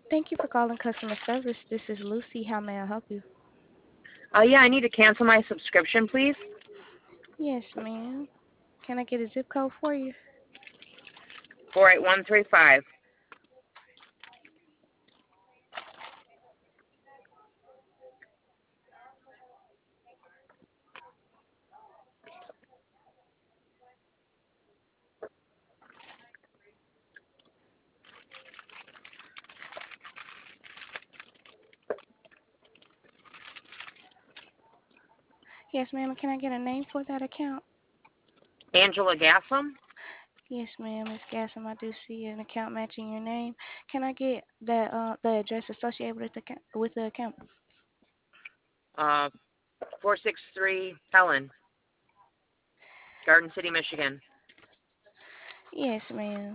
Thank you for calling customer service. This is Lucy. How may I help you? Yeah, I need to cancel my subscription, please. Yes, ma'am. Can I get a zip code for you? 48135. Yes, ma'am. Can I get a name for that account? Angela Gassam? Yes, ma'am. Miss Gassam, I do see an account matching your name. Can I get that the address associated with the account? Uh, 463 Helen, Garden City, Michigan. Yes, ma'am.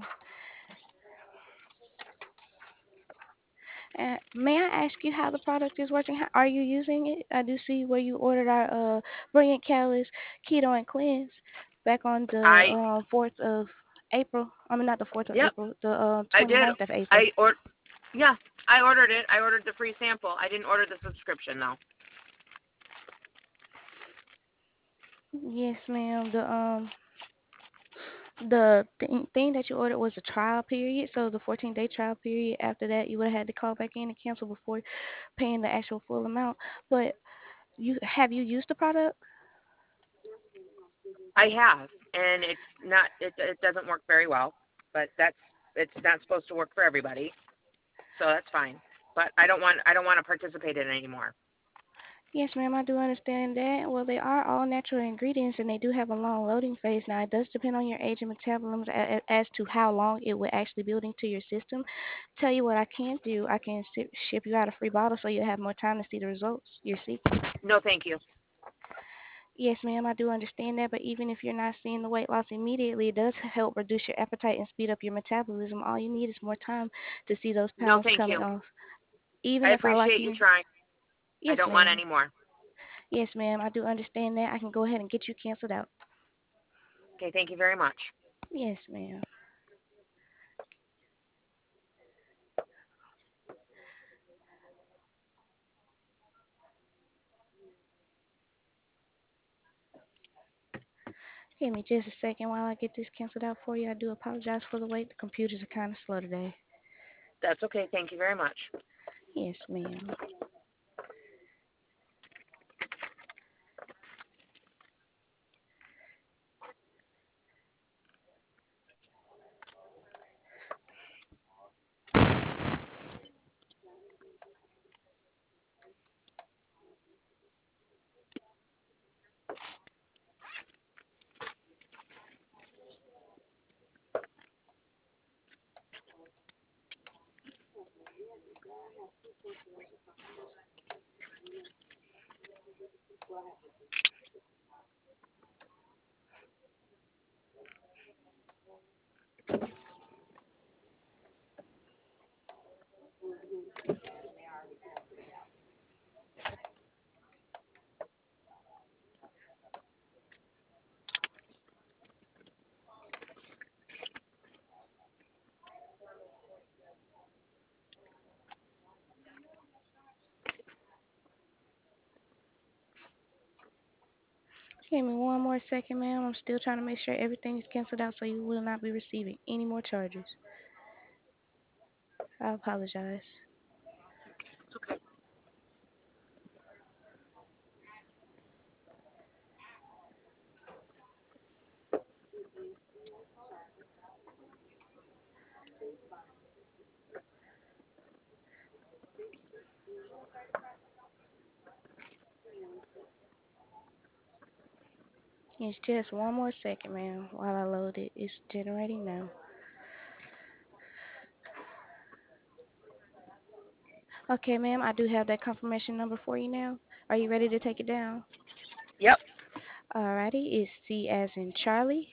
May I ask you how the product is working? How, are you using it? I do see where you ordered our Brilliant Catalyst Keto and Cleanse back on the I, 4th of April. I mean, not the 4th of yep, April, the I did. 29th of April. I or, yeah, I ordered it. I ordered the free sample. I didn't order the subscription, though. Yes, ma'am. The thing that you ordered was a trial period, so the 14-day trial period. After that, you would have had to call back in and cancel before paying the actual full amount. But you used the product? I have, and it doesn't work very well, but it's not supposed to work for everybody, so that's fine. But I don't want to participate in it anymore. Yes, ma'am, I do understand that. Well, they are all natural ingredients, and they do have a long loading phase. Now, it does depend on your age and metabolism as to how long it will actually build into your system. Tell you what I can do. I can ship you out a free bottle so you'll have more time to see the results you're seeking. No, thank you. Yes, ma'am, I do understand that. But even if you're not seeing the weight loss immediately, it does help reduce your appetite and speed up your metabolism. All you need is more time to see those No, pounds thank coming you. off. Even I if I like appreciate you you. trying. I Yes, don't want ma'am. any more. Yes, ma'am, I do understand that. I can go ahead and get you canceled out. Okay, thank you very much. Yes, ma'am. Give me just a second while I get this canceled out for you. I do apologize for the wait. The computers are kind of slow today. That's okay. Thank you very much. Yes, ma'am. Give me one more second, ma'am. I'm still trying to make sure everything is canceled out so you will not be receiving any more charges. I apologize. It's just one more second, ma'am, while I load it. It's generating now. Okay, ma'am, I do have that confirmation number for you now. Are you ready to take it down? Yep. Alrighty, it's C as in Charlie,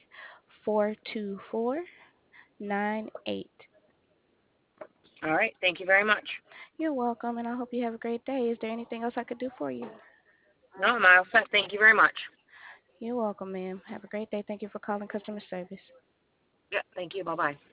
42498. All right. Thank you very much. You're welcome, and I hope you have a great day. Is there anything else I could do for you? No, I'm all set. Thank you very much. You're welcome, ma'am. Have a great day. Thank you for calling customer service. Yeah. Thank you. Bye-bye.